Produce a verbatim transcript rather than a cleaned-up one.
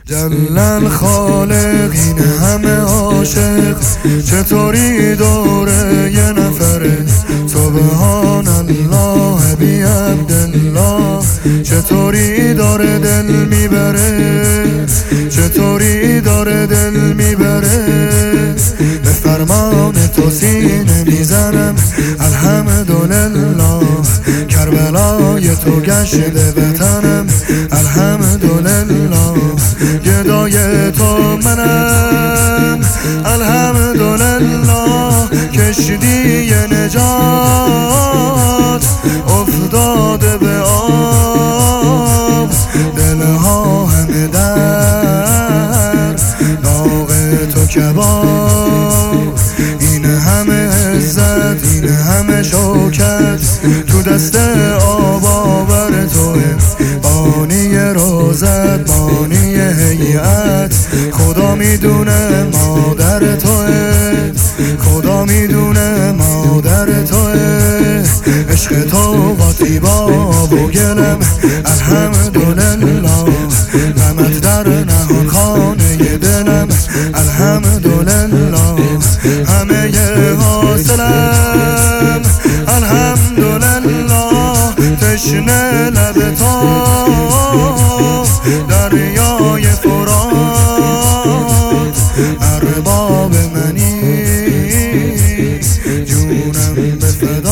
جلل خالق این همه عاشق چطوری دوره یه نفره؟ سبحان الله بی عبدالله چطوری داره دل میبره، چطوری داره دل میبره. به فرمان تو سینه میزنم الحمدلله، کربلای تو گشته وطنم الحمدلله، گدای تو منم الحمدلله، کشتی نجات افتاده به آب، دلها همه در داغ تو کباب. این همه عزت این همه شوکت تو دست آب آور توه، بانی روزت بانی هیئت خدا میدونه مادر توه، خدا میدونه مادر توه. عشق تو قاطی باب و گلم الحمدلله، غمت در نهان خانه دلم الحمدلله، همه حاصلم الحمدلله. تشنه لب تا دریای فرات، ارباب منی جونم به فدا.